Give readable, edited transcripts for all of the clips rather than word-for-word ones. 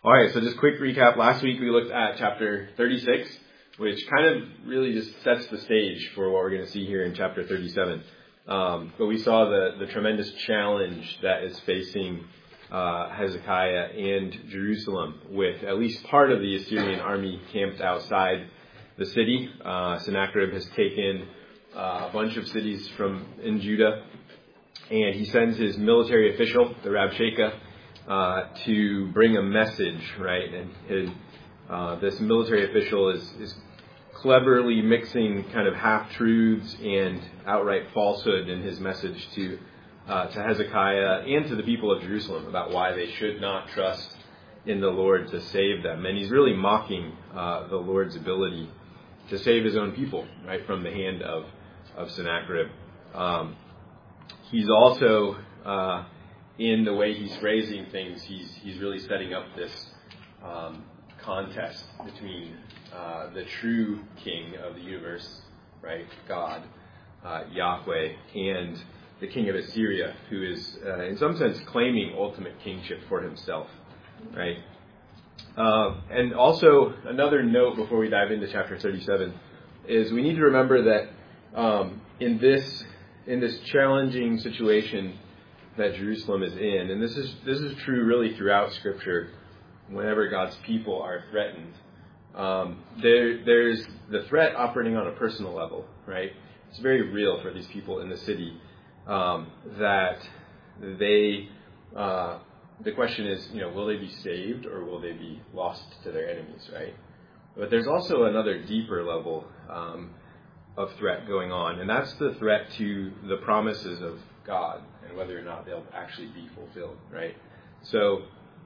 All right, so just quick recap. Last week we looked at chapter 36, which kind of really just sets the stage for what we're going to see here in chapter 37. But we saw the tremendous challenge that is facing Hezekiah and Jerusalem, with at least part of the Assyrian army camped outside the city. Sennacherib has taken a bunch of cities in Judah, and he sends his military official, the Rabshakeh, to bring a message, right? And this military official is cleverly mixing kind of half-truths and outright falsehood in his message to Hezekiah and to the people of Jerusalem about why they should not trust in the Lord to save them. And he's really mocking the Lord's ability to save his own people, right, from the hand of Sennacherib. He's also, in the way he's phrasing things, he's really setting up this contest between the true king of the universe, right, God, Yahweh, and the king of Assyria, who is, in some sense, claiming ultimate kingship for himself, right? And also, another note before we dive into chapter 37 is we need to remember that in this challenging situation that Jerusalem is in, and this is true really throughout Scripture, whenever God's people are threatened, there's the threat operating on a personal level, right? It's very real for these people in the city that they. The question is, will they be saved or will they be lost to their enemies, right? But there's also another deeper level of threat going on, and that's the threat to the promises of God and whether or not they'll actually be fulfilled, right? So,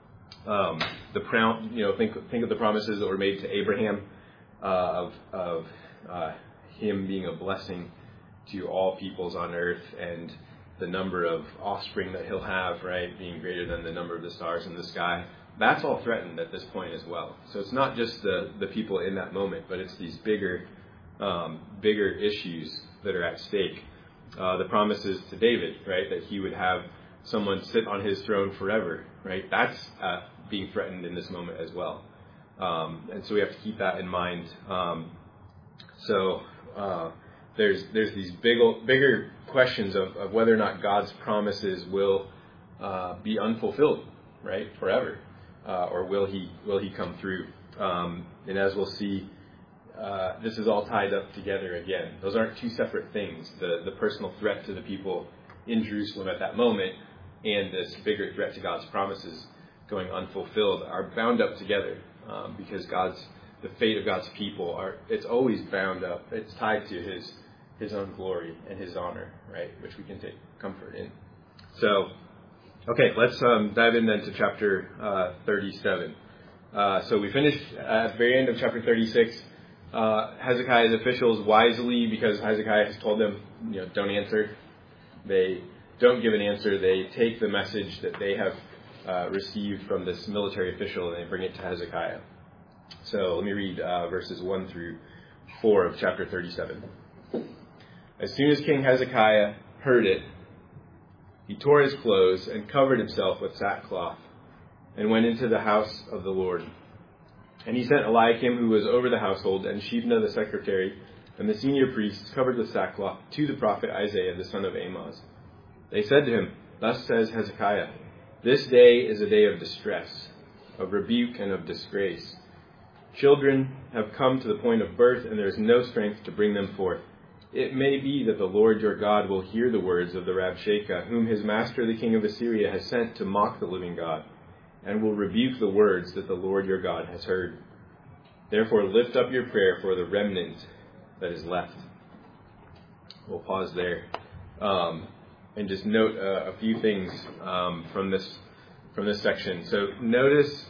think of the promises that were made to Abraham of him being a blessing to all peoples on earth, and the number of offspring that he'll have, right, being greater than the number of the stars in the sky. That's all threatened at this point as well. So it's not just the people in that moment, but it's these bigger issues that are at stake. The promises to David, right, that he would have someone sit on his throne forever, right? That's being threatened in this moment as well. And so we have to keep that in mind. There's these bigger questions of whether or not God's promises will be unfulfilled, right, forever, or will he come through? And as we'll see, this is all tied up together again. Those aren't two separate things. The personal threat to the people in Jerusalem at that moment and this bigger threat to God's promises going unfulfilled are bound up together, because the fate of God's people it's always bound up. It's tied to his own glory and his honor, right, which we can take comfort in. So, okay, let's dive in then to chapter 37. So we finished at the very end of chapter 36. Hezekiah's officials wisely, because Hezekiah has told them, don't answer. They don't give an answer. They take the message that they have received from this military official and they bring it to Hezekiah. So let me read verses 1 through 4 of chapter 37. As soon as King Hezekiah heard it, he tore his clothes and covered himself with sackcloth and went into the house of the Lord. And he sent Eliakim, who was over the household, and Shebna the secretary, and the senior priests covered with sackcloth to the prophet Isaiah, the son of Amoz. They said to him, "Thus says Hezekiah, this day is a day of distress, of rebuke and of disgrace. Children have come to the point of birth, and there is no strength to bring them forth. It may be that the Lord your God will hear the words of the Rabshakeh, whom his master the king of Assyria has sent to mock the living God, and will rebuke the words that the Lord your God has heard. Therefore lift up your prayer for the remnant that is left." We'll pause there and just note a few things from this section. So notice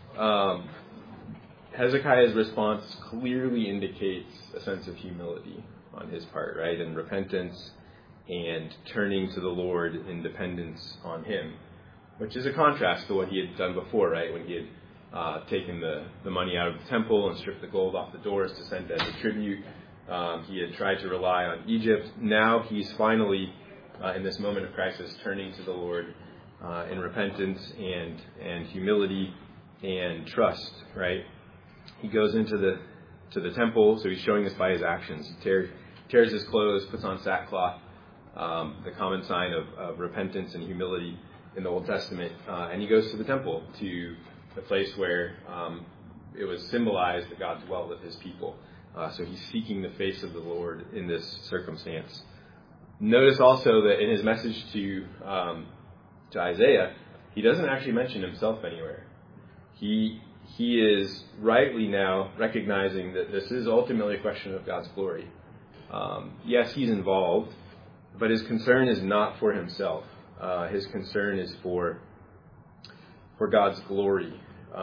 Hezekiah's response clearly indicates a sense of humility on his part, right, and repentance and turning to the Lord in dependence on him, which is a contrast to what he had done before, right, when he had taken the money out of the temple and stripped the gold off the doors to send as a tribute. He had tried to rely on Egypt. Now he's finally, in this moment of crisis, turning to the Lord in repentance and humility, and trust, right? He goes into the temple, so he's showing this by his actions. He tears his clothes, puts on sackcloth, the common sign of repentance and humility in the Old Testament, and he goes to the temple, to the place where it was symbolized that God dwelt with his people. So he's seeking the face of the Lord in this circumstance. Notice also that in his message to Isaiah, he doesn't actually mention himself anywhere. He is rightly now recognizing that this is ultimately a question of God's glory. Yes, he's involved, but his concern is not for himself. His concern is for God's glory.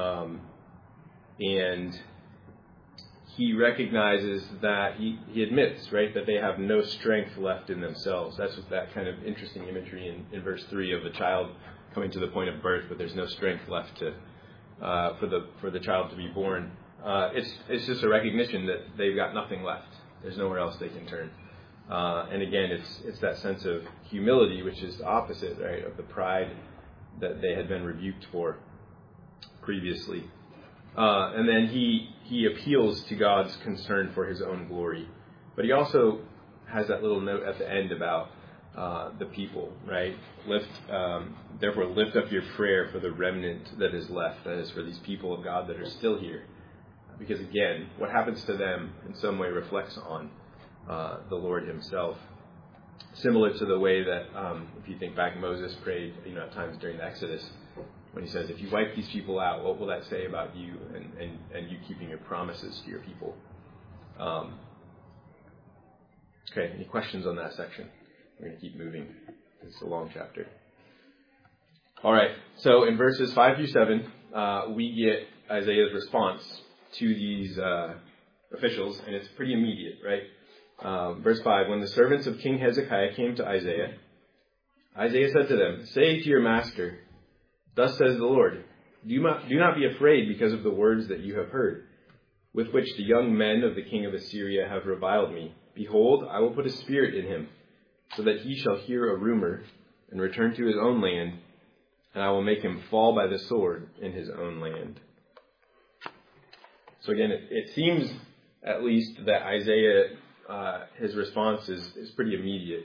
And he recognizes that he admits, right, that they have no strength left in themselves. That's what that kind of interesting imagery in verse 3 of the child coming to the point of birth, but there's no strength left for the child to be born. It's just a recognition that they've got nothing left. There's nowhere else they can turn. And again, it's that sense of humility, which is the opposite, right, of the pride that they had been rebuked for previously. And then he appeals to God's concern for his own glory. But he also has that little note at the end about the people, right? Therefore, lift up your prayer for the remnant that is left, that is, for these people of God that are still here. Because again, what happens to them in some way reflects on the Lord himself. Similar to the way that, if you think back, Moses prayed, at times during the Exodus, when he says, if you wipe these people out, what will that say about you and you keeping your promises to your people? Okay, any questions on that section? We're going to keep moving. It's a long chapter. All right, so in verses 5 through 7, we get Isaiah's response to these officials, and it's pretty immediate, right? Verse 5, when the servants of King Hezekiah came to Isaiah, Isaiah said to them, say to your master, thus says the Lord, do not be afraid because of the words that you have heard, with which the young men of the king of Assyria have reviled me. Behold, I will put a spirit in him, so that he shall hear a rumor and return to his own land, and I will make him fall by the sword in his own land. So again, it seems at least that Isaiah, his response is pretty immediate.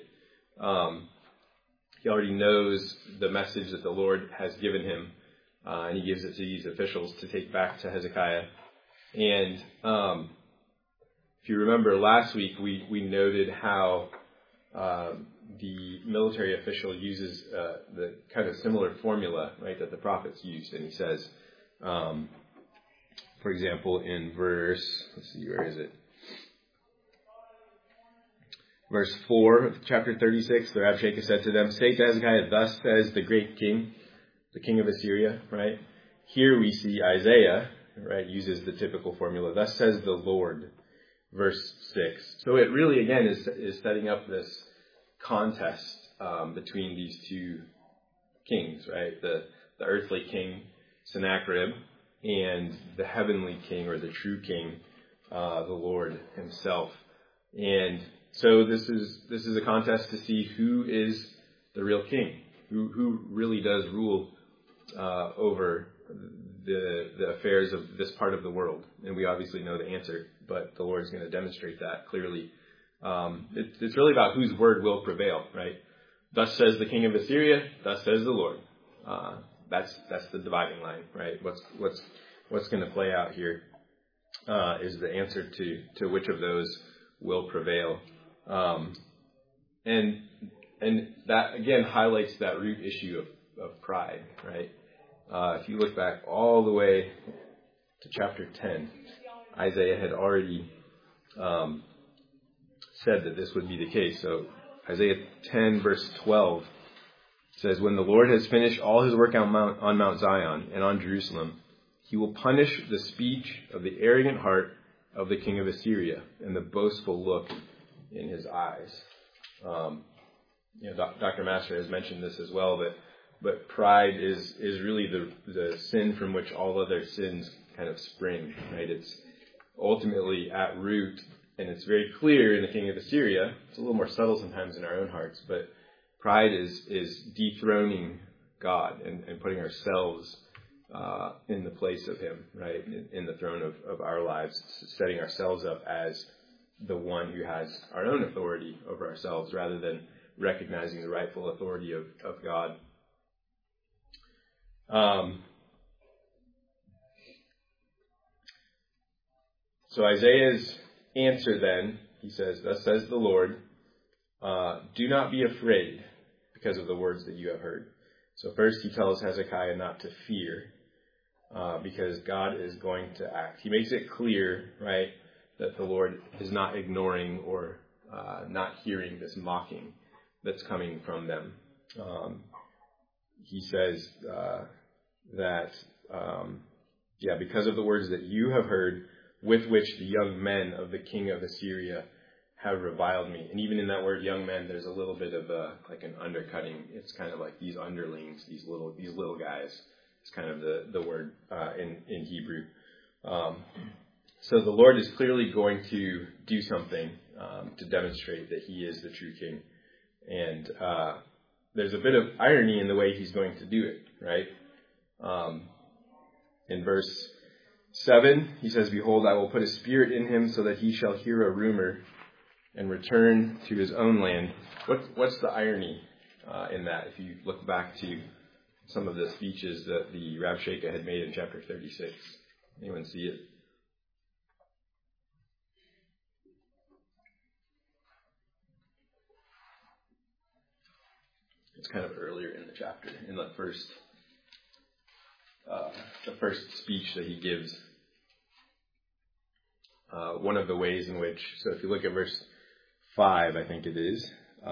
He already knows the message that the Lord has given him, and he gives it to these officials to take back to Hezekiah. And if you remember last week, we noted how the military official uses the kind of similar formula, right, that the prophets used. And he says, for example, in let's see, where is it? Verse 4 of chapter 36, the Rabshakeh said to them, say to Hezekiah, thus says the great king, the king of Assyria, right? Here we see Isaiah, right, uses the typical formula, thus says the Lord, verse 6. So it really, again, is setting up this contest between these two kings, right? The earthly king, Sennacherib, and the heavenly king, or the true king, the Lord himself. And so this is a contest to see who is the real king, who really does rule over the affairs of this part of the world. And we obviously know the answer, but the Lord is going to demonstrate that clearly. It's really about whose word will prevail, right? Thus says the king of Assyria, thus says the Lord. That's the dividing line, right? What's going to play out here is the answer to which of those will prevail. And that again highlights that root issue of pride, right? If you look back all the way to chapter 10, Isaiah had already said that this would be the case. So Isaiah 10 verse 12 says, when the Lord has finished all his work on Mount Zion and on Jerusalem, he will punish the speech of the arrogant heart of the king of Assyria and the boastful look in his eyes. Dr. Master has mentioned this as well, but pride is really the sin from which all other sins kind of spring, right? It's ultimately at root, and it's very clear in the king of Assyria. It's a little more subtle sometimes in our own hearts, but pride is dethroning God and putting ourselves in the place of him, right, in the throne of our lives, setting ourselves up as the one who has our own authority over ourselves rather than recognizing the rightful authority of God. So Isaiah's answer then, he says, "Thus says the Lord, do not be afraid because of the words that you have heard." So first he tells Hezekiah not to fear, because God is going to act. He makes it clear, right, that the Lord is not ignoring or not hearing this mocking that's coming from them. He says that, because of the words that you have heard, with which the young men of the king of Assyria have reviled me. And even in that word young men, there's a little bit of an undercutting. It's kind of like these underlings, these little guys. It's kind of the word in Hebrew. So the Lord is clearly going to do something to demonstrate that he is the true king. And there's a bit of irony in the way he's going to do it, right? In verse 7, he says, "Behold, I will put a spirit in him so that he shall hear a rumor and return to his own land." What's the irony in that? If you look back to some of the speeches that the Rabshakeh had made in chapter 36. Anyone see it? It's kind of earlier in the chapter, in the first speech that he gives. One of the ways in which, so if you look at verse 5, I think it is,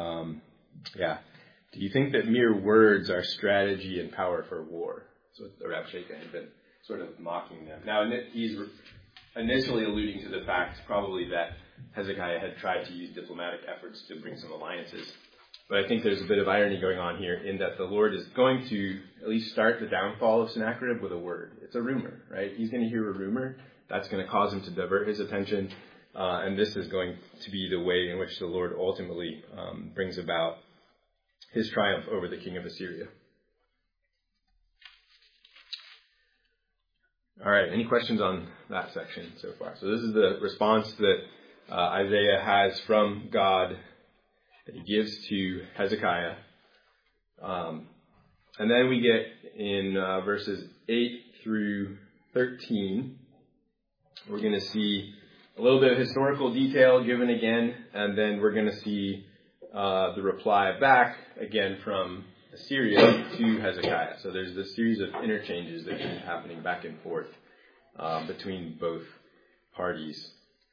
do you think that mere words are strategy and power for war? So the Rabshakeh had been sort of mocking them. Now, he's initially alluding to the fact probably that Hezekiah had tried to use diplomatic efforts to bring some alliances. But I think there's a bit of irony going on here in that the Lord is going to at least start the downfall of Sennacherib with a word. It's a rumor, right? He's going to hear a rumor. That's going to cause him to divert his attention. And this is going to be the way in which the Lord ultimately brings about his triumph over the king of Assyria. All right, any questions on that section so far? So this is the response that Isaiah has from God that he gives to Hezekiah. And then we get in verses 8 through 13, we're going to see a little bit of historical detail given again, and then we're going to see the reply back again from Assyria to Hezekiah. So there's this series of interchanges that keep happening back and forth between both parties.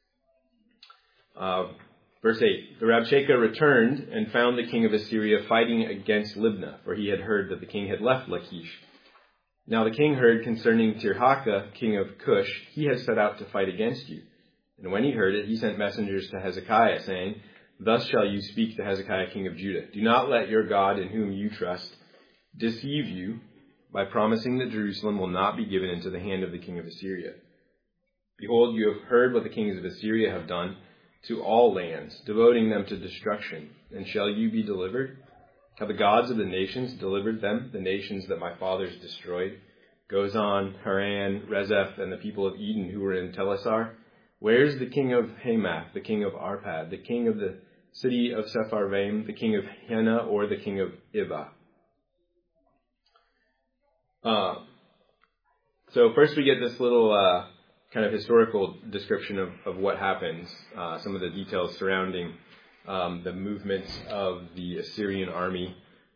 Verse 8, "The Rabshakeh returned and found the king of Assyria fighting against Libnah, for he had heard that the king had left Lachish. Now the king heard concerning Tirhakah, king of Cush, he has set out to fight against you. And when he heard it, he sent messengers to Hezekiah, saying, Thus shall you speak to Hezekiah, king of Judah. Do not let your God, in whom you trust, deceive you by promising that Jerusalem will not be given into the hand of the king of Assyria. Behold, you have heard what the kings of Assyria have done to all lands, devoting them to destruction. And shall you be delivered? Have the gods of the nations delivered them, the nations that my fathers destroyed? Gozan, Haran, Rezeph, and the people of Eden who were in Telassar? Where is the king of Hamath, the king of Arpad, the king of the city of Sepharvaim, the king of Hena, or the king of Iva?" So first we get this little kind of historical description of what happens, some of the details surrounding the movements of the Assyrian army.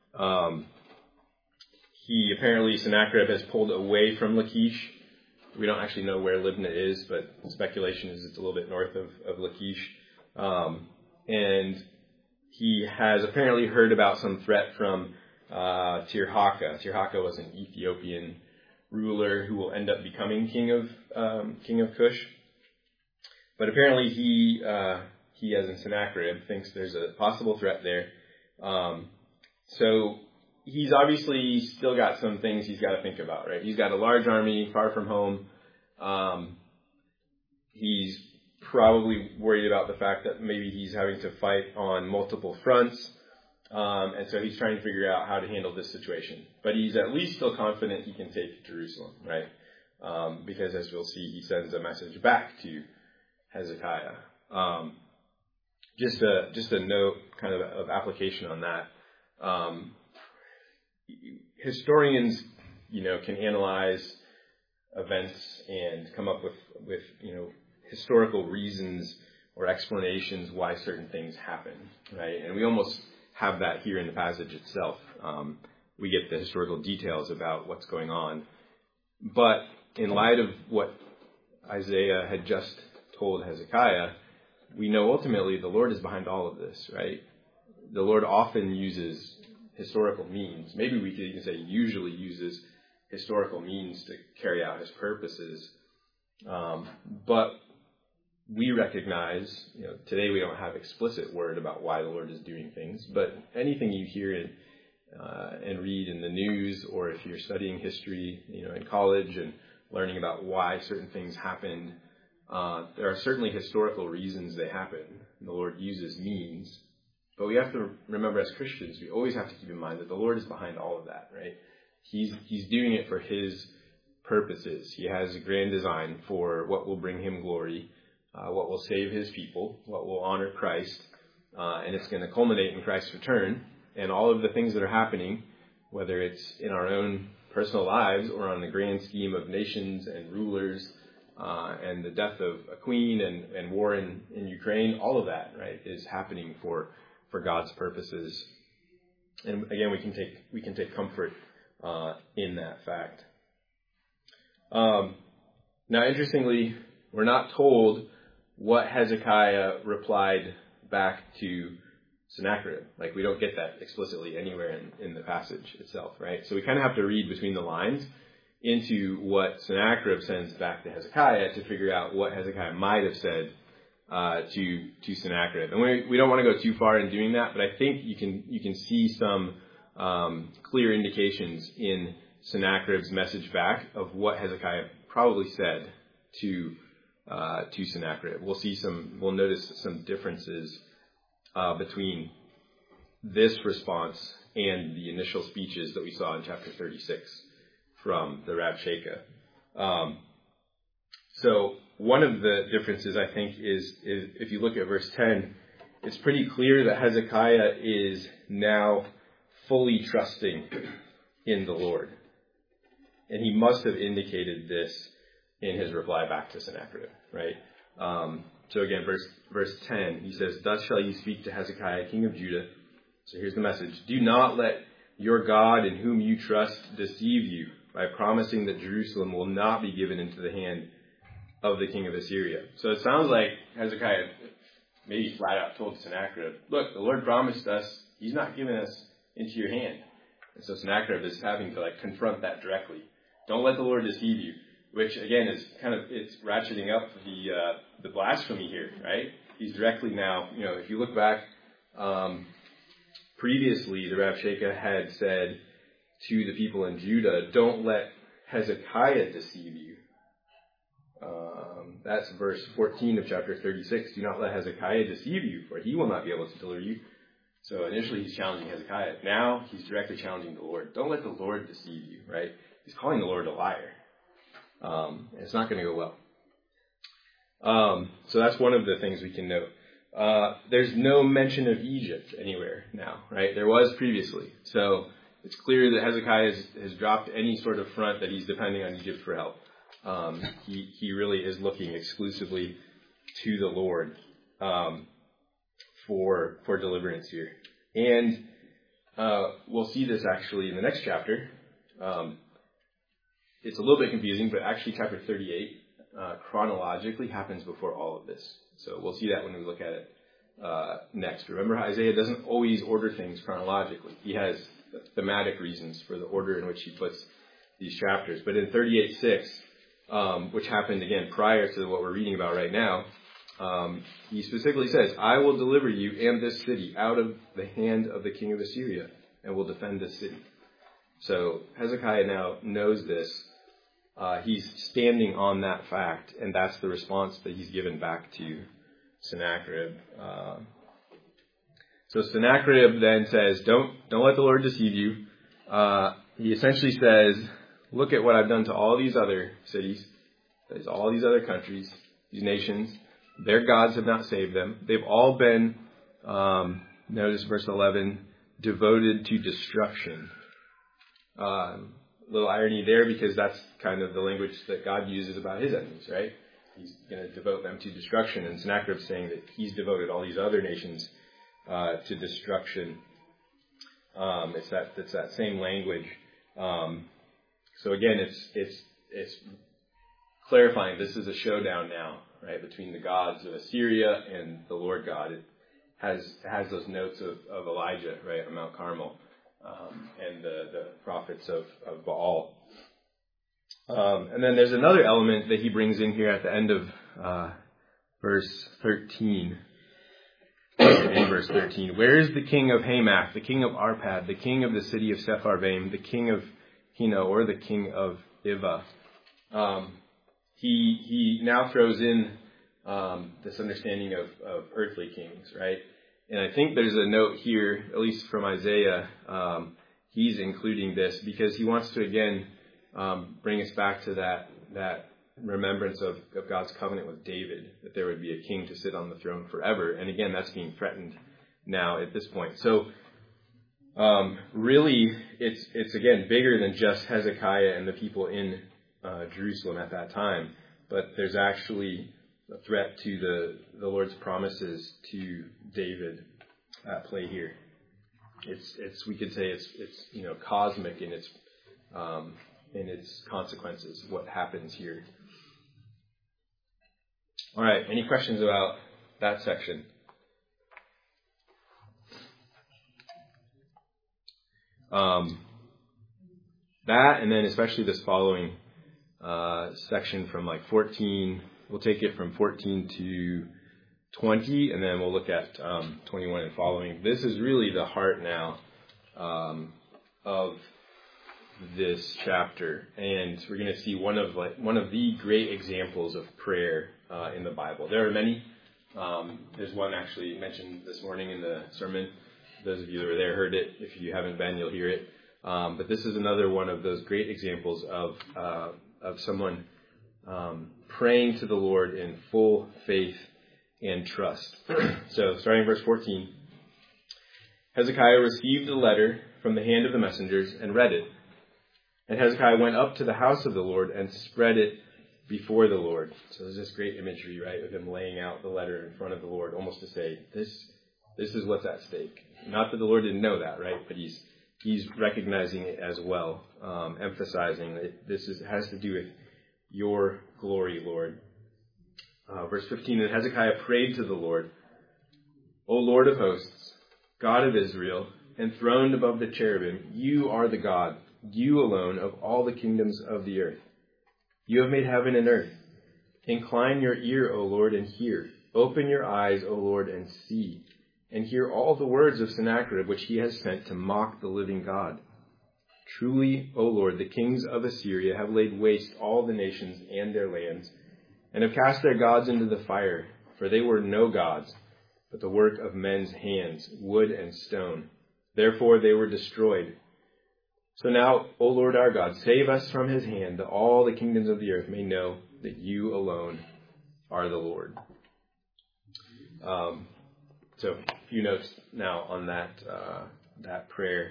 Sennacherib has pulled away from Lachish. We don't actually know where Libnah is, but speculation is it's a little bit north of Lachish. And he has apparently heard about some threat from Tirhakah. Tirhakah was an Ethiopian ruler who will end up becoming king of Cush. But apparently he as in Sennacherib, thinks there's a possible threat there. So he's obviously still got some things he's got to think about, right? He's got a large army far from home. He's probably worried about the fact that maybe he's having to fight on multiple fronts. And so he's trying to figure out how to handle this situation. But he's at least still confident he can take Jerusalem, right? Because as we'll see, he sends a message back to Hezekiah. Just a note kind of application on that. Historians, can analyze events and come up with historical reasons or explanations why certain things happen, right? And we almost have that here in the passage itself. We get the historical details about what's going on. But in light of what Isaiah had just told Hezekiah, we know ultimately the Lord is behind all of this, right? The Lord often uses historical means. Maybe we could even say usually uses historical means to carry out his purposes. But we recognize, today we don't have explicit word about why the Lord is doing things, but anything you hear and read in the news, or if you're studying history, in college and learning about why certain things happened, there are certainly historical reasons they happen. And the Lord uses means. But we have to remember as Christians, we always have to keep in mind that the Lord is behind all of that, right? He's doing it for his purposes. He has a grand design for what will bring him glory, what will save his people, what will honor Christ, and it's going to culminate in Christ's return. And all of the things that are happening, whether it's in our own personal lives or on the grand scheme of nations and rulers, and the death of a queen and war in Ukraine, all of that, right, is happening for God's purposes. And again, we can take comfort in that fact. Now, interestingly, we're not told what Hezekiah replied back to Sennacherib. Like, we don't get that explicitly anywhere in the passage itself, right? So we kind of have to read between the lines into what Sennacherib sends back to Hezekiah to figure out what Hezekiah might have said to Sennacherib. And we don't want to go too far in doing that, but I think you can see some clear indications in Sennacherib's message back of what Hezekiah probably said to Sennacherib. We'll notice some differences between this response and the initial speeches that we saw in chapter 36 from the Rabshakeh. So one of the differences, I think, is if you look at verse 10, it's pretty clear that Hezekiah is now fully trusting in the Lord. And he must have indicated this in his reply back to Sennacherib, right? So again, verse 10, he says, "Thus shall you speak to Hezekiah, king of Judah." So here's the message. "Do not let your God in whom you trust deceive you by promising that Jerusalem will not be given into the hand of the king of Assyria." So it sounds like Hezekiah maybe flat out told Sennacherib, look, the Lord promised us he's not giving us into your hand. And so Sennacherib is having to confront that directly. Don't let the Lord deceive you, which again is it's ratcheting up the blasphemy here, right? He's directly now, if you look back, previously the Rabshakeh had said to the people in Judah, don't let Hezekiah deceive you. That's verse 14 of chapter 36. Do not let Hezekiah deceive you, for he will not be able to deliver you. So initially he's challenging Hezekiah. Now he's directly challenging the Lord. Don't let the Lord deceive you, right? He's calling the Lord a liar. It's not going to go well. So that's one of the things we can note. There's no mention of Egypt anywhere now, right? There was previously. So it's clear that Hezekiah has dropped any sort of front that he's depending on Egypt for help. He really is looking exclusively to the Lord for deliverance here. And we'll see this actually in the next chapter. It's a little bit confusing, but actually chapter 38 chronologically happens before all of this. So we'll see that when we look at it next. Remember, Isaiah doesn't always order things chronologically. He has thematic reasons for the order in which he puts these chapters. But in 38:6, which happened again prior to what we're reading about right now, he specifically says, "I will deliver you and this city out of the hand of the king of Assyria, and will defend this city." So Hezekiah now knows this. He's standing on that fact, and that's the response that he's given back to Sennacherib. So Sennacherib then says, don't let the Lord deceive you. He essentially says, look at what I've done to all these other cities, all these other countries, these nations. Their gods have not saved them. They've all been, notice verse 11, devoted to destruction. Little irony there, because that's kind of the language that God uses about his enemies, right? He's going to devote them to destruction. And Sennacherib's saying that he's devoted all these other nations to destruction. It's that same language. So again, it's clarifying this is a showdown now, right, between the gods of Assyria and the Lord God. It has those notes of Elijah, right, on Mount Carmel, and the prophets of Baal. And then there's another element that he brings in here at the end of verse 13. In verse 13, where is the king of Hamath, the king of Arpad, the king of the city of Sepharvaim, the king of Hino, or the king of Ivah? He now throws in this understanding of earthly kings, right? And I think there's a note here, at least from Isaiah, he's including this because he wants to again bring us back to that remembrance of God's covenant with David, that there would be a king to sit on the throne forever. And again, that's being threatened now at this point. So really, it's again bigger than just Hezekiah and the people in Jerusalem at that time, but there's actually a threat to the Lord's promises to David at play here. It's we could say it's cosmic in its consequences, what happens here. All right, any questions about that section? That, and then especially this following section from like 14, we'll take it from 14 to 20, and then we'll look at 21 and following. This is really the heart now of this chapter, and we're going to see one of the great examples of prayer in the Bible. There are many. There's one actually mentioned this morning in the sermon. Those of you that were there heard it. If you haven't been, you'll hear it. But this is another one of those great examples of someone praying to the Lord in full faith and trust. So, starting verse 14, Hezekiah received a letter from the hand of the messengers and read it. And Hezekiah went up to the house of the Lord and spread it before the Lord. So there's this great imagery, right, of him laying out the letter in front of the Lord, almost to say, this is what's at stake. Not that the Lord didn't know that, right, but he's recognizing it as well, emphasizing that this has to do with your glory, Lord. Verse 15, and Hezekiah prayed to the Lord, O Lord of hosts, God of Israel, enthroned above the cherubim, you are the God, you alone of all the kingdoms of the earth. You have made heaven and earth. Incline your ear, O Lord, and hear. Open your eyes, O Lord, and see. And hear all the words of Sennacherib, which he has sent to mock the living God. Truly, O Lord, the kings of Assyria have laid waste all the nations and their lands, and have cast their gods into the fire, for they were no gods, but the work of men's hands, wood and stone. Therefore they were destroyed. So now, O Lord our God, save us from his hand, that all the kingdoms of the earth may know that you alone are the Lord. So a few notes now on that prayer.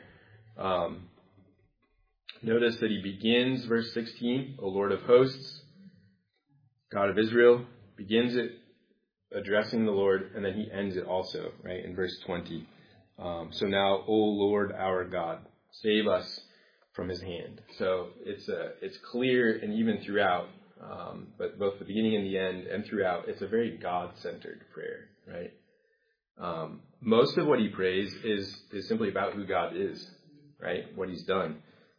Notice that he begins verse 16, O Lord of hosts, God of Israel, begins it addressing the Lord, and then he ends it also, right, in verse 20. So now, O Lord our God, save us from his hand. So it's clear, and even throughout, but both the beginning and the end and throughout, it's a very God-centered prayer, right? Most of what he prays is simply about who God is, right? What he's done.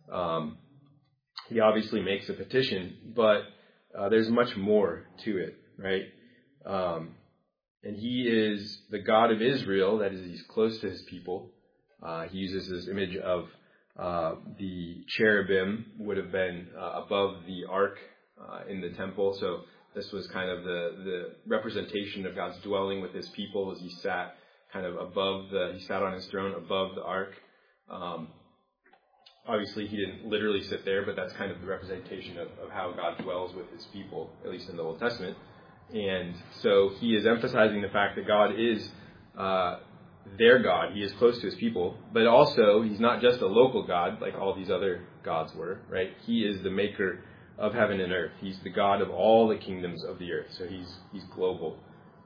He obviously makes a petition, but there's much more to it, right? And he is the God of Israel, that is, he's close to his people. He uses this image of the cherubim would have been above the ark in the temple. So this was kind of the representation of God's dwelling with his people as he sat kind of he sat on his throne above the ark. Obviously, he didn't literally sit there, but that's kind of the representation of how God dwells with his people, at least in the Old Testament. And so he is emphasizing the fact that God is their God. He is close to his people, but also he's not just a local God like all these other gods were, right? He is the maker of heaven and earth. He's the God of all the kingdoms of the earth. So he's global.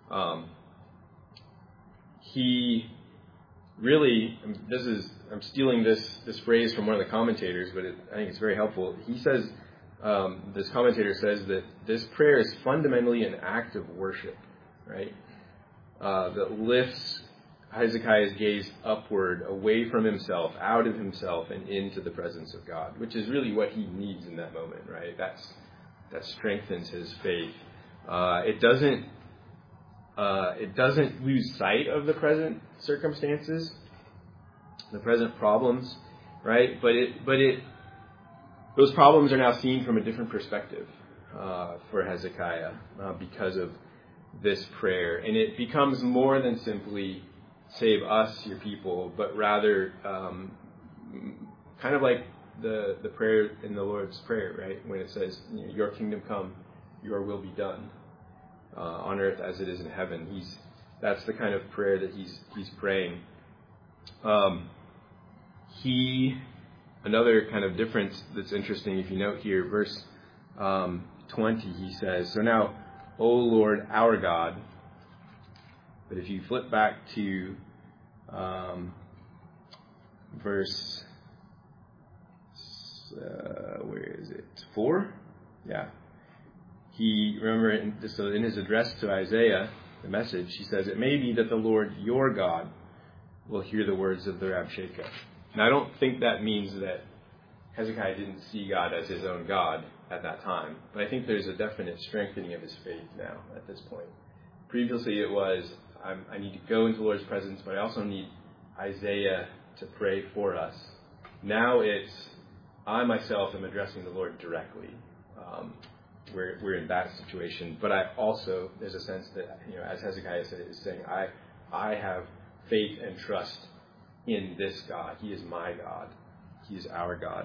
He really, I'm stealing this phrase from one of the commentators, but I think it's very helpful. He says, this commentator says that this prayer is fundamentally an act of worship, right? That lifts Hezekiah's gaze upward, away from himself, out of himself, and into the presence of God, which is really what he needs in that moment, right? That strengthens his faith. It doesn't lose sight of the present circumstances, the present problems, right? But those problems are now seen from a different perspective for Hezekiah because of this prayer, and it becomes more than simply "Save us, your people," but rather kind of like the prayer in the Lord's Prayer, right? When it says, "Your kingdom come, your will be done on earth as it is in heaven." That's the kind of prayer that he's praying. Another kind of difference that's interesting, if you note here, verse 20, he says, "So now, O Lord, our God." But if you flip back to verse, where is it? 4? Yeah. Remember, in his address to Isaiah, the message, he says, "It may be that the Lord your God will hear the words of the Rabshakeh." Now, I don't think that means that Hezekiah didn't see God as his own God at that time, but I think there's a definite strengthening of his faith now at this point. Previously it was, I need to go into the Lord's presence, but I also need Isaiah to pray for us. Now it's, I myself am addressing the Lord directly. We're in that situation, but I also, there's a sense that, as Hezekiah is saying, I have faith and trust in this God. He is my God. He is our God.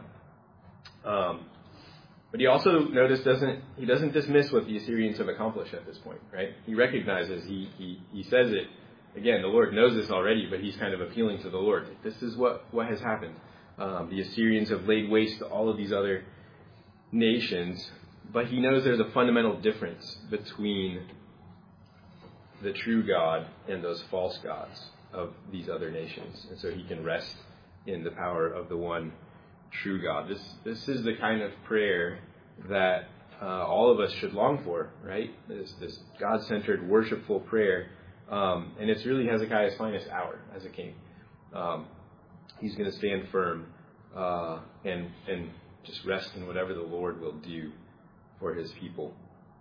But he also, notice, he doesn't dismiss what the Assyrians have accomplished at this point, right? He recognizes, he says it, again, the Lord knows this already, but he's kind of appealing to the Lord. This is what has happened. The Assyrians have laid waste to all of these other nations, but he knows there's a fundamental difference between the true God and those false gods of these other nations. And so he can rest in the power of the one true God. This is the kind of prayer that all of us should long for, right? This God-centered, worshipful prayer. And it's really Hezekiah's finest hour as a king. He's going to stand firm and just rest in whatever the Lord will do for his people.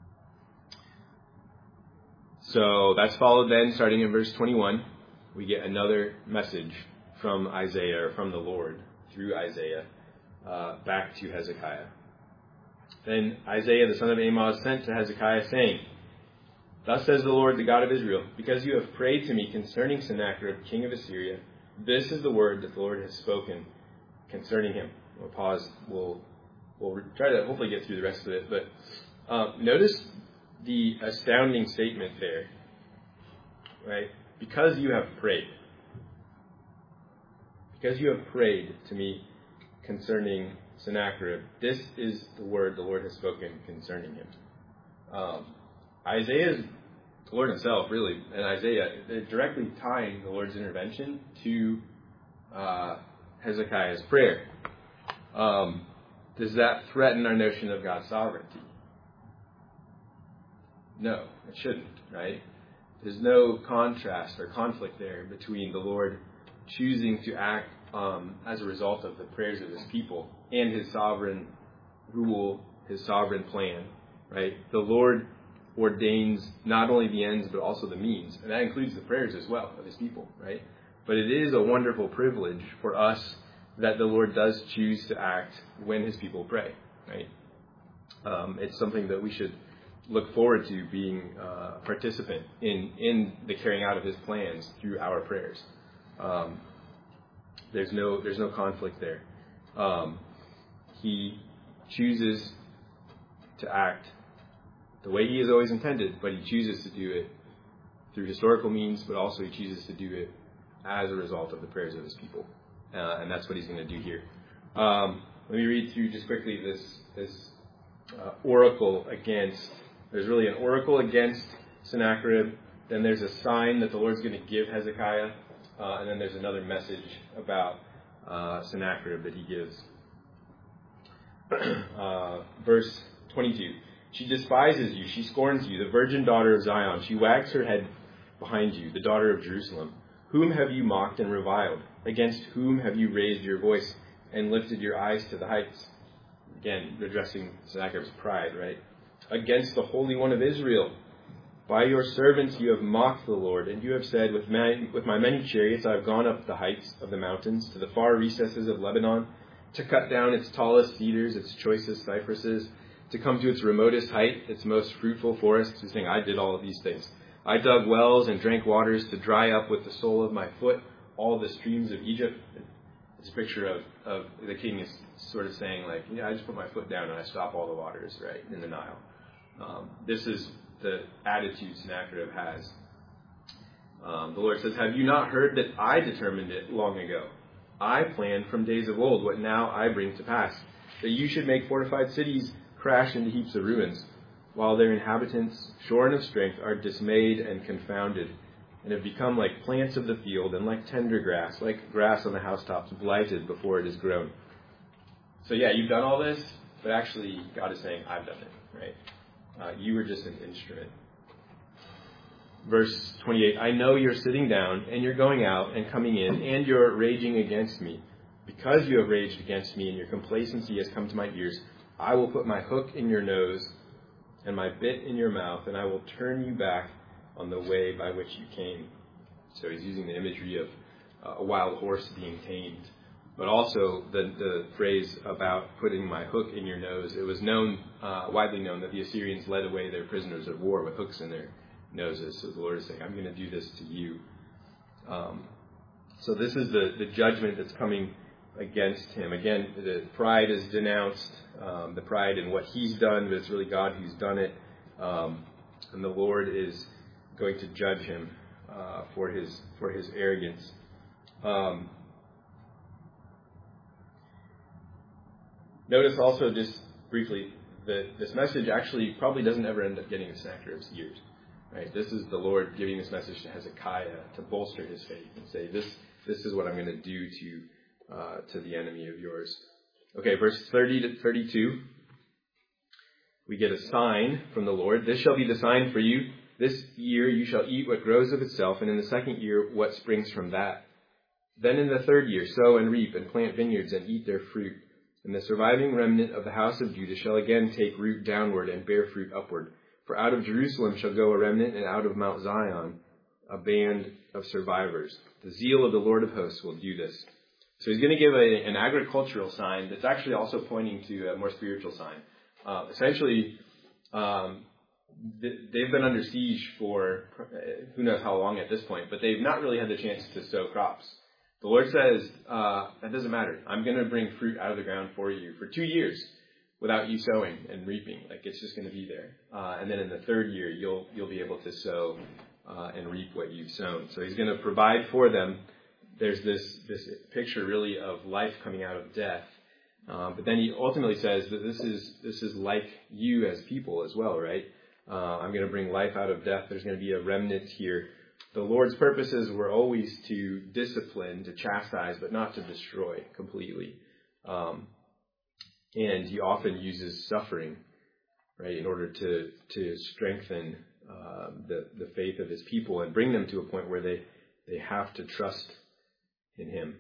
So that's followed then, starting in verse 21, we get another message from Isaiah, or from the Lord, through Isaiah, back to Hezekiah. Then Isaiah, the son of Amoz, sent to Hezekiah, saying, "Thus says the Lord, the God of Israel, because you have prayed to me concerning Sennacherib, king of Assyria, this is the word that the Lord has spoken concerning him." We'll pause. We'll try to hopefully get through the rest of it. But notice the astounding statement there, right? Because you have prayed. Because you have prayed to me concerning Sennacherib, this is the word the Lord has spoken concerning him. Isaiah is the Lord himself, really, and Isaiah, they're directly tying the Lord's intervention to Hezekiah's prayer. Does that threaten our notion of God's sovereignty? No, it shouldn't, right? There's no contrast or conflict there between the Lord choosing to act as a result of the prayers of his people and his sovereign rule, his sovereign plan, right? The Lord ordains not only the ends but also the means, and that includes the prayers as well of his people, right? But it is a wonderful privilege for us that the Lord does choose to act when his people pray, right? It's something that we should look forward to being a participant in the carrying out of his plans through our prayers. There's no conflict there. He chooses to act the way he has always intended, but he chooses to do it through historical means, but also he chooses to do it as a result of the prayers of his people. And that's what he's going to do here. Let me read through just quickly this oracle against. There's really an oracle against Sennacherib. Then there's a sign that the Lord's going to give Hezekiah. And then there's another message about Sennacherib that he gives. Verse 22. She despises you. She scorns you, the virgin daughter of Zion. She wags her head behind you, the daughter of Jerusalem. Whom have you mocked and reviled? Against whom have you raised your voice and lifted your eyes to the heights? Again, addressing Sennacherib's pride, right? Against the Holy One of Israel. By your servants you have mocked the Lord, and you have said, with my many chariots I have gone up the heights of the mountains, to the far recesses of Lebanon, to cut down its tallest cedars, its choicest cypresses, to come to its remotest height, its most fruitful forests. He's saying, I did all of these things. I dug wells and drank waters to dry up with the sole of my foot all the streams of Egypt. It's a picture of the king is sort of saying, like, yeah, I just put my foot down and I stop all the waters, right, in the Nile. This is the attitude Sennacherib has. The Lord says, have you not heard that I determined it long ago? I planned from days of old what now I bring to pass, that you should make fortified cities crash into heaps of ruins, while their inhabitants, shorn of strength, are dismayed and confounded, and have become like plants of the field, and like tender grass, like grass on the housetops, blighted before it is grown. So yeah, you've done all this, but actually God is saying, I've done it, right? You were just an instrument. Verse 28, I know you're sitting down, and you're going out and coming in, and you're raging against me. Because you have raged against me, and your complacency has come to my ears, I will put my hook in your nose and my bit in your mouth, and I will turn you back on the way by which you came. So he's using the imagery of a wild horse being tamed, but also the phrase about putting my hook in your nose. It was widely known that the Assyrians led away their prisoners of war with hooks in their noses. So the Lord is saying, I'm going to do this to you. So this is the judgment that's coming against him. Again, the pride is denounced, the pride in what he's done, but it's really God who's done it. And the Lord is going to judge him for his arrogance. Notice also, just briefly, that this message actually probably doesn't ever end up getting to Sennacherib's ears. Right? This is the Lord giving this message to Hezekiah to bolster his faith and say, this is what I'm going to do to the enemy of yours. Okay, verse 30 to 32. We get a sign from the Lord. This shall be the sign for you. This year you shall eat what grows of itself, and in the second year what springs from that. Then in the third year sow and reap and plant vineyards and eat their fruit. And the surviving remnant of the house of Judah shall again take root downward and bear fruit upward. For out of Jerusalem shall go a remnant, and out of Mount Zion a band of survivors. The zeal of the Lord of hosts will do this. So he's going to give an agricultural sign that's actually also pointing to a more spiritual sign. Essentially, they've been under siege for who knows how long at this point, but they've not really had the chance to sow crops. The Lord says, that doesn't matter. I'm going to bring fruit out of the ground for you for 2 years without you sowing and reaping. Like, it's just going to be there. And then in the third year, you'll be able to sow and reap what you've sown. So he's going to provide for them. There's this picture really of life coming out of death. But then he ultimately says that this is like you as people as well, right? I'm going to bring life out of death. There's going to be a remnant here. The Lord's purposes were always to discipline, to chastise, but not to destroy completely. And he often uses suffering, right, in order to strengthen the faith of his people and bring them to a point where they have to trust in him.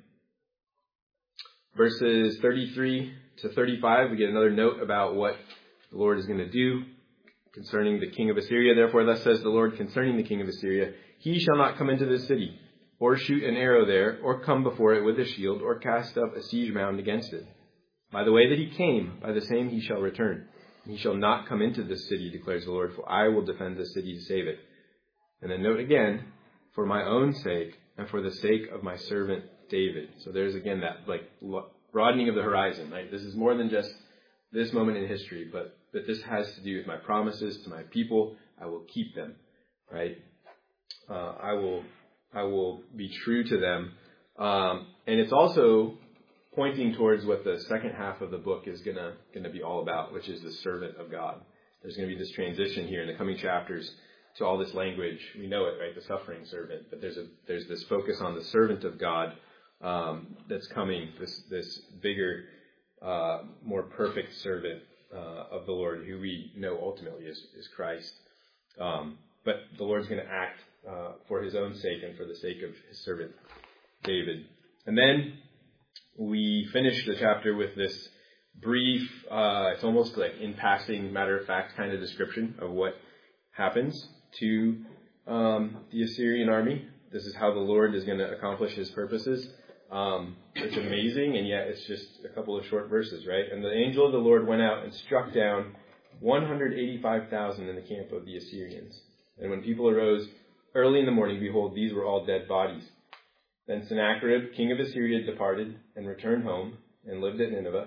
Verses 33 to 35, we get another note about what the Lord is going to do concerning the king of Assyria. Therefore, thus says the Lord concerning the king of Assyria, he shall not come into this city, or shoot an arrow there, or come before it with a shield, or cast up a siege mound against it. By the way that he came, by the same he shall return. He shall not come into this city, declares the Lord, for I will defend the city to save it. And then note again, for my own sake and for the sake of my servant David. So there's again that broadening of the horizon, right? This is more than just this moment in history, but this has to do with my promises to my people. I will keep them, right? I will be true to them. And it's also pointing towards what the second half of the book is gonna be all about, which is the servant of God. There's going to be this transition here in the coming chapters to all this language. We know it, right? The suffering servant. But there's this focus on the servant of God that's coming. This bigger, more perfect servant of the Lord, who we know ultimately is Christ. But the Lord's going to act for his own sake and for the sake of his servant David. And then we finish the chapter with this brief, it's almost like in passing, matter-of-fact kind of description of what happens to the Assyrian army. This is how the Lord is going to accomplish his purposes. It's amazing, and yet it's just a couple of short verses, right? And the angel of the Lord went out and struck down 185,000 in the camp of the Assyrians. And when people arose early in the morning, behold, these were all dead bodies. Then Sennacherib, king of Assyria, departed and returned home and lived at Nineveh.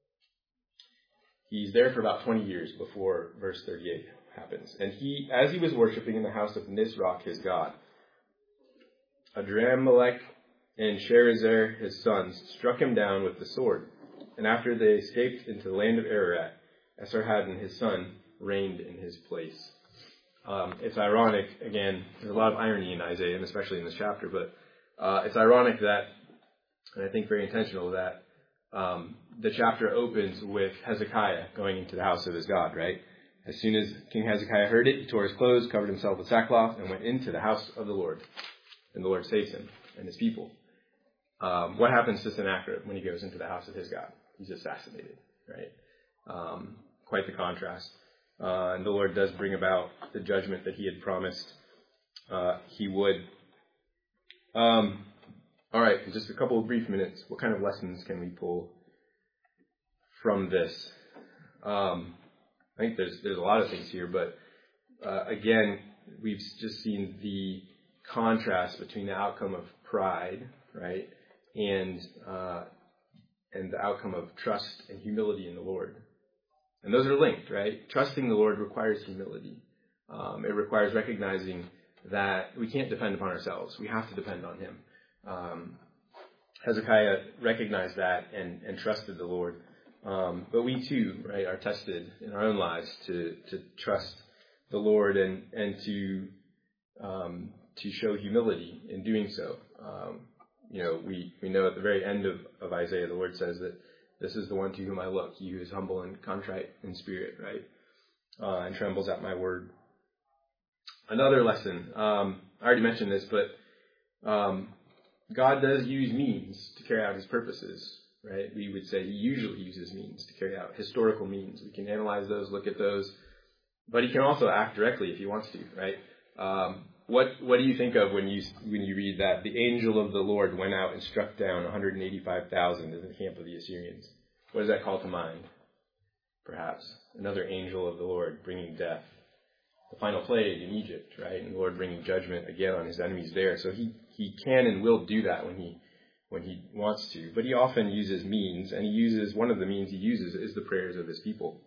He's there for about 20 years before verse 38 happens. And as he was worshiping in the house of Nisroch, his god, Adrammelech and Sharezer, his sons, struck him down with the sword. And after they escaped into the land of Ararat, Esarhaddon, his son, reigned in his place. It's ironic, again, there's a lot of irony in Isaiah, and especially in this chapter, but it's ironic that, and I think very intentional, that the chapter opens with Hezekiah going into the house of his God, right? As soon as King Hezekiah heard it, he tore his clothes, covered himself with sackcloth, and went into the house of the Lord. And the Lord saves him and his people. What happens to Sennacherib when he goes into the house of his God? He's assassinated, right? Quite the contrast. And the Lord does bring about the judgment that he had promised he would. All right, in just a couple of brief minutes, what kind of lessons can we pull from this? I think there's a lot of things here, but again, we've just seen the contrast between the outcome of pride, right, and the outcome of trust and humility in the Lord. And those are linked, right? Trusting the Lord requires humility. It requires recognizing that we can't depend upon ourselves. We have to depend on him. Hezekiah recognized that and trusted the Lord. But we too, right, are tested in our own lives to trust the Lord and to show humility in doing so. We know at the very end of Isaiah, the Lord says that this is the one to whom I look, he who is humble and contrite in spirit, right, and trembles at my word. Another lesson, I already mentioned this, but God does use means to carry out his purposes, right? We would say he usually uses means to carry out historical means. We can analyze those, look at those, but he can also act directly if he wants to, right? What do you think of when you read that the angel of the Lord went out and struck down 185,000 in the camp of the Assyrians? What does that call to mind? Perhaps another angel of the Lord bringing death. The final plague in Egypt, right? And the Lord bringing judgment again on his enemies there. So he can and will do that when he wants to. But he often uses means, and one of the means he uses is the prayers of his people.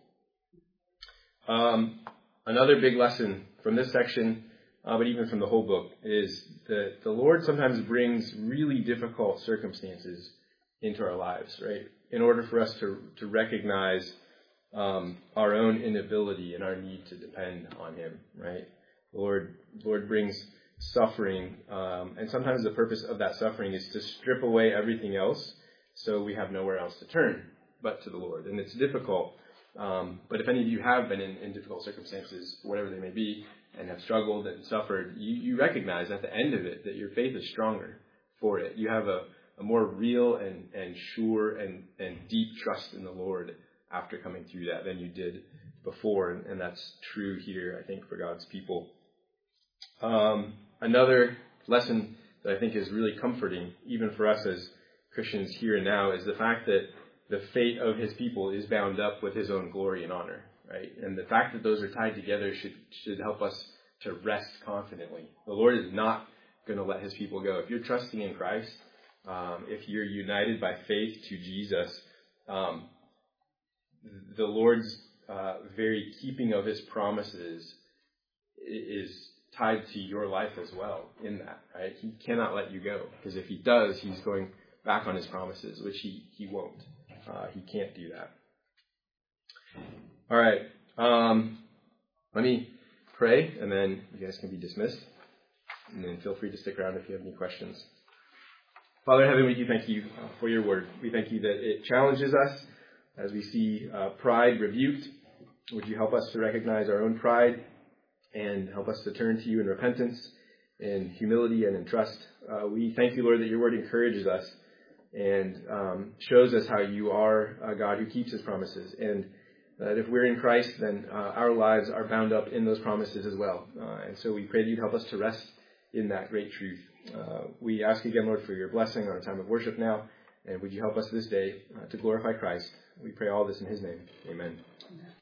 Another big lesson from this section, but even from the whole book, is that the Lord sometimes brings really difficult circumstances into our lives, right? In order for us to recognize our own inability and our need to depend on him, right? The Lord brings suffering, and sometimes the purpose of that suffering is to strip away everything else so we have nowhere else to turn but to the Lord. And it's difficult, but if any of you have been in difficult circumstances, whatever they may be, and have struggled and suffered, you recognize at the end of it that your faith is stronger for it. You have a more real and sure and deep trust in the Lord after coming through that than you did before, and that's true here, I think, for God's people. Another lesson that I think is really comforting, even for us as Christians here and now, is the fact that the fate of his people is bound up with his own glory and honor, right? And the fact that those are tied together should help us to rest confidently. The Lord is not going to let his people go. If you're trusting in Christ, if you're united by faith to Jesus, the Lord's very keeping of his promises is tied to your life as well in that, right? He cannot let you go, because if he does, he's going back on his promises, which he won't. He can't do that. All right. Let me pray, and then you guys can be dismissed. And then feel free to stick around if you have any questions. Father in heaven, we do thank you for your word. We thank you that it challenges us as we see pride rebuked. Would you help us to recognize our own pride and help us to turn to you in repentance, in humility, and in trust. We thank you, Lord, that your word encourages us and shows us how you are a God who keeps his promises. And that if we're in Christ, then our lives are bound up in those promises as well. And so we pray that you'd help us to rest in that great truth. We ask again, Lord, for your blessing on our time of worship now. And would you help us this day to glorify Christ? We pray all this in his name. Amen.